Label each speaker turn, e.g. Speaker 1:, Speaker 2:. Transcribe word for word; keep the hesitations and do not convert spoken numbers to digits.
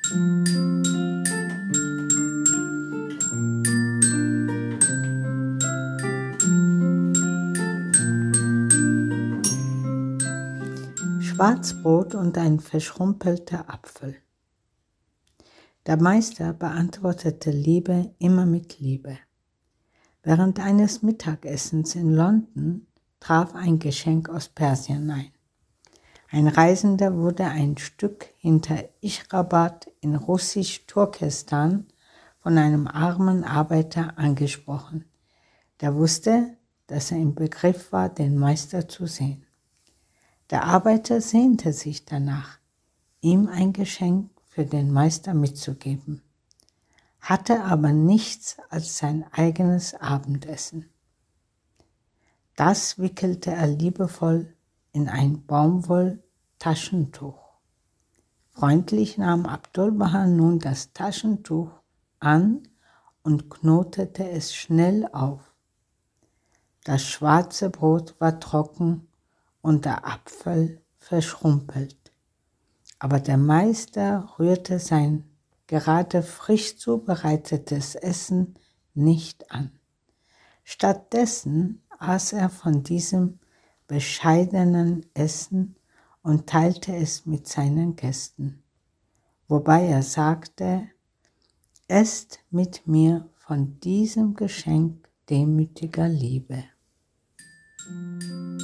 Speaker 1: Schwarzbrot und ein verschrumpelter Apfel. Der Meister beantwortete Liebe immer mit Liebe. Während eines Mittagessens in London traf ein Geschenk aus Persien ein. Ein Reisender wurde ein Stück hinter Ischrabad in Russisch-Turkestan von einem armen Arbeiter angesprochen, der wusste, dass er im Begriff war, den Meister zu sehen. Der Arbeiter sehnte sich danach, ihm ein Geschenk für den Meister mitzugeben, hatte aber nichts als sein eigenes Abendessen. Das wickelte er liebevoll in ein Baumwolltaschentuch. Freundlich nahm Abdul-Baha nun das Taschentuch an und knotete es schnell auf. Das schwarze Brot war trocken und der Apfel verschrumpelt. Aber der Meister rührte sein gerade frisch zubereitetes Essen nicht an. Stattdessen aß er von diesem bescheidenen Essen und teilte es mit seinen Gästen, wobei er sagte: Esst mit mir von diesem Geschenk demütiger Liebe.